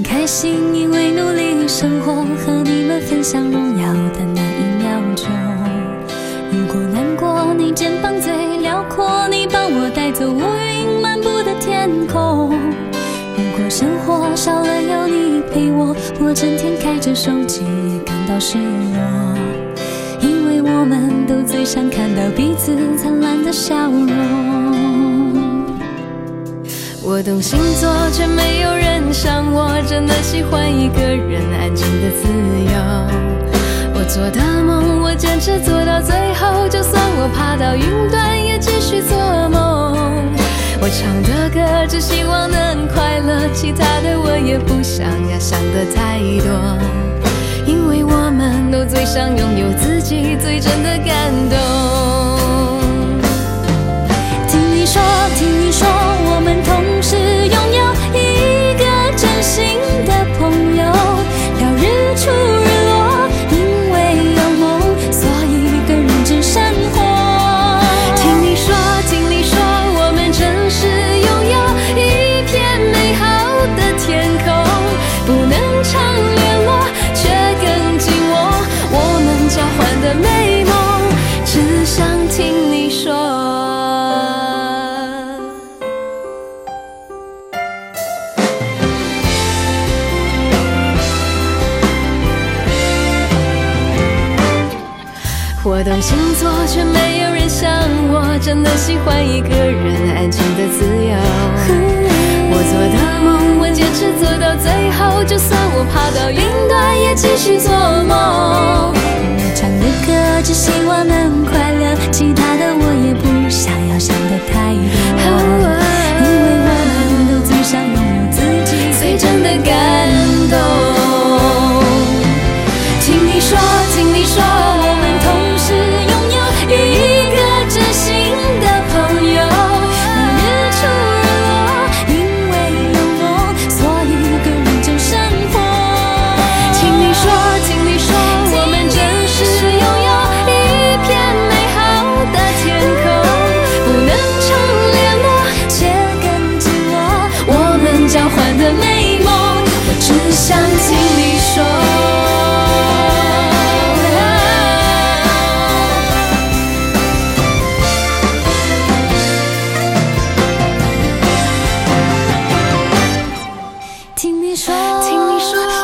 很开心，因为努力生活，和你们分享荣耀的那1秒钟。如果难过，你肩膀最辽阔，你帮我带走乌云漫布的天空。如果生活少了有你陪我，我整天开着手机也感到失落，因为我们都最想看到彼此灿烂的笑容。我懂星座，却没有人像我，真的喜欢一个人安静的自由。我做的梦，我坚持做到最后，就算我爬到云端，也继续做梦。我唱的歌，只希望能快乐，其他的我也不想要想得太多，因为我们都最想拥有自己最真的感动。听你说，听你说，我们同时拥有一个真心的朋友，聊日出日落，因为有梦，所以更认真生活。听你说，听你说，我们真是拥有一片美好的天空，不能常联络，却更紧握，我们交换的美梦，只想听你说。我懂星座，却没有人像我，真的喜欢一个人安静的自由。我做的梦，我坚持做到最后，就算我爬到云端，也继续做梦。我唱的歌，只希望能快乐，其他的我也不想要想得太多，因为我们都最想拥有自己最真的感动。听你说，听你说，我们同时拥有一个真心的朋友，日出日落，因为有梦，所以更认真生活。听你说，听你说，我们真是拥有一片美好的天空，不能常联络，却更紧握，我们交换的美梦，我只想听你说。听你说，听你说，